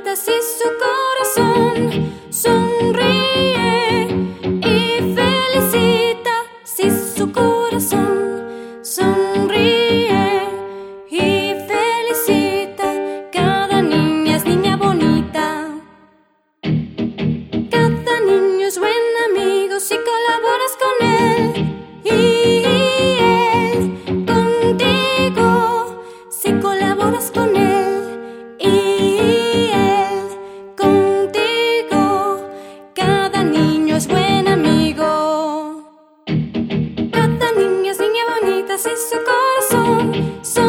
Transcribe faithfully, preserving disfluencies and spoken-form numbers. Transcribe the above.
bonita si su corazón sonríe y felicita si su corazón sonríe y felicita. Cada niña es niña bonita. Cada niño es buen amigo si colaboras con él y él contigo si colaboras con él y él contigo. Cada niño es buen amigo. Cada niña es niña bonita si su corazón sonríe